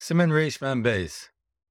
Siman Reish Mem Beis.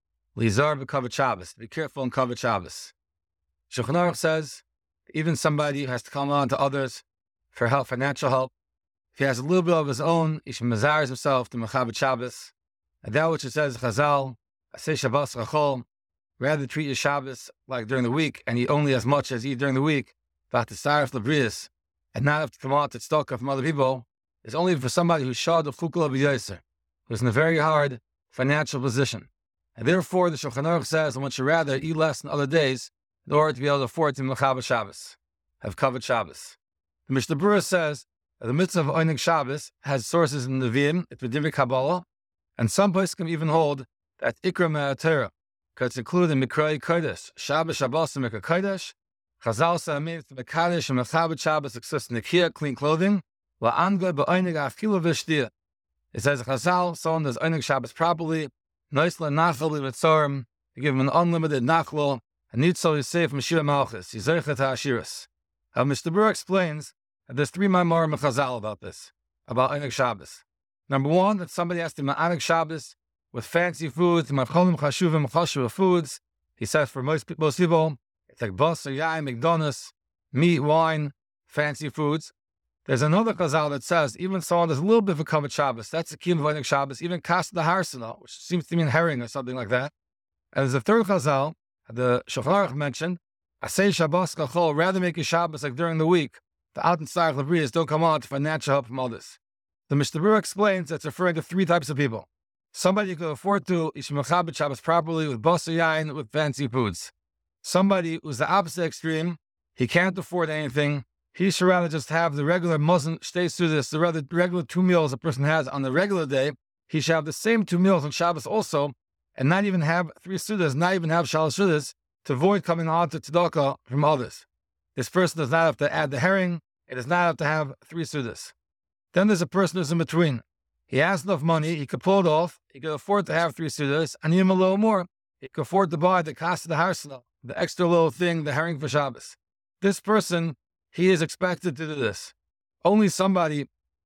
Lizar b'Kavod Shabbos. Be careful in Kavod Shabbos. Shulchan Aruch says even somebody who has to come on to others for help, financial help, if he has a little bit of his own, he should mazariz himself to Mechavot Shabbos. And that which it says Chazal, Asay Shabbos Rachol, rather treat your Shabbos like during the week, and eat only as much as you eat during the week, V'atisaref Labrius, and not have to come out to tzedakah from other people, is only for somebody who's shad of chukul b'yoser, who's in a very hard financial position. And therefore, the Shulchan Aruch says one should rather eat less than other days in order to be able to afford to Mechavot Shabbos, have Kavod Shabbos. The Mishnah Berurah says that the mitzvah of Oneg Shabbos has sources in the Nevi'im, it's B'divrei Kabbalah, and some places can even hold that Ikra Me'atera, because it's included in Mikroi Kodesh, Shabbos, Shabbos, and Mikra Kodesh. Chazal say made to Mekadesh and Mechavot Shabbos exists Nikia, clean clothing, La'angoi ba'Oneg Afilu V'Shtia. It says Chazal, someone does Oneg Shabbos properly, Noisla Nachal B'Tzorim, you give him an unlimited Nachlo, and Nitzol Yosef Meshira Malchus, Yizerchet HaAshiras. Mishnah Berurah explains that there's three Maimarim of Chazal about this, about Oneg Shabbos. Number one, that somebody has to Ma'aneg Shabbos with fancy foods, Ma'cholim Chashuvim Chashuva foods. He says for most people, it's like Basar, Yain, McDonald's, meat, wine, fancy foods. There's another Chazal that says, even someone does a little bit of a Kavod Shabbos, that's the key of Oneg Shabbos, even Kas the Harsana, which seems to mean herring or something like that. And there's a third Chazal, the Shulchan Aruch mentioned, Asay Shabbos Kachol, rather make a Shabbos like during the week. The Alt and Sarach Labrias don't come on to financial help from others. The Mishnah Berurah explains that's referring to three types of people. Somebody who can afford to eat Mechavot Shabbos properly with Basar Yain, with fancy foods. Somebody who's the opposite extreme, he can't afford anything. He should rather just have the regular Muslim shtei sudas, the regular 2 meals a person has on the regular day. He should have the same 2 meals on Shabbos also, and not even have 3 sudas, not even have shalosh sudas, to avoid coming on to tzedakah from others. This person does not have to add the herring, it does not have to have 3 sudas. Then there's a person who's in between. He has enough money, he could pull it off, he could afford to have 3 sudas, and even a little more. He could afford to buy the Kas the Harsana, the extra little thing, the herring for Shabbos. This person, he is expected to do this. Only somebody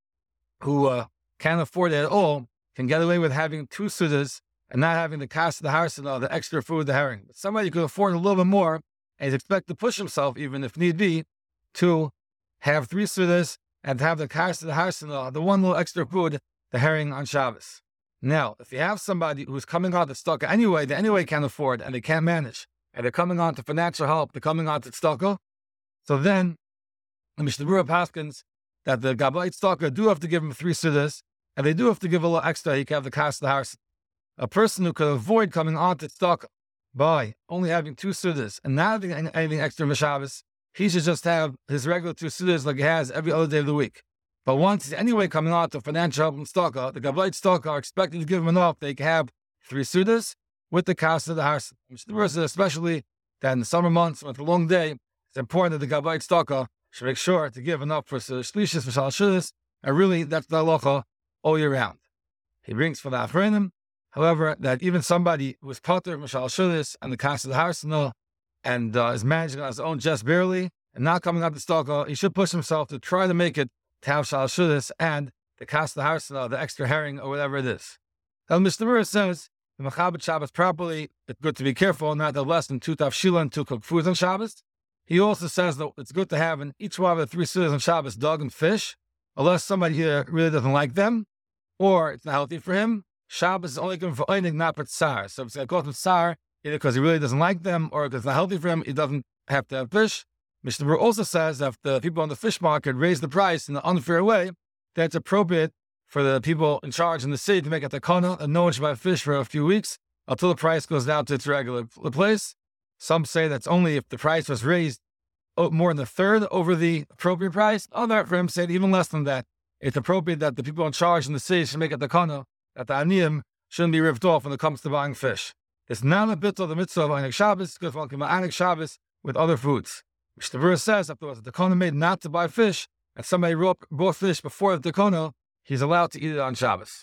who can't afford it at all can get away with having 2 sudas and not having the Kas the Harsana, the extra food, the herring. But somebody who could afford a little bit more, and is expected to push himself, even if need be, to have 3 sudas and to have the Kas the Harsana, the one little extra food, the herring on Shabbos. Now, if you have somebody who's coming on to tzedakah anyway, they anyway can't afford and they can't manage, and they're coming on to financial help, they're coming on to tzedakah, so then the Mishnah Berurah paskins that the Gabbai tzedakah do have to give him 3 sudas, and they do have to give a little extra. He can have the Kas the Harsana. A person who could avoid coming on to tzedakah by only having 2 sudas and not having anything extra in Shabbos, he should just have his regular 2 sudas like he has every other day of the week. But once he's anyway coming on to financial help and tzedakah, the Gabbai tzedakah are expected to give him enough. They can have 3 sudas with the Kas the Harsana. Mishnah Berurah says especially that in the summer months, when it's a long day, it's important that the Gabbai tzedakah should make sure to give enough for shlishis, for shalosh, and really that's the halacha all year round. He brings for the Achronim, however, that even somebody who is pater from shalosh and the Kas the Harsana and is managing on his own just barely and not coming out to tzedakah, he should push himself to try to make it to have shalosh and the Kas the Harsana, the extra herring or whatever it is. Now, Mishnah Berurah says the Mechavot Shabbos properly, it's good to be careful not to have less than 2 tafshila and 2 cooked foods on Shabbos. He also says that it's good to have in each one of the 3 sudas on Shabbos dog and fish, unless somebody here really doesn't like them, or it's not healthy for him. Shabbos is only given for Oneg, not for Tsar. So if it's going to go to Tsar, either because he really doesn't like them, or because it's not healthy for him, he doesn't have to have fish. Mishnah Berurah also says that if the people on the fish market raise the price in an unfair way, that it's appropriate for the people in charge in the city to make a takana, and no one should buy fish for a few weeks until the price goes down to its regular place. Some say that's only if the price was raised more than a third over the appropriate price. Other for him said even less than that. It's appropriate that the people in charge in the city should make a takana, that the aniyim shouldn't be ripped off when it comes to buying fish. It's not a bit of the mitzvah of Oneg Shabbos, because one can buy Oneg Shabbos with other foods. Mishnah Berurah says if there was a takana made not to buy fish, and somebody bought fish before the takana, he's allowed to eat it on Shabbos.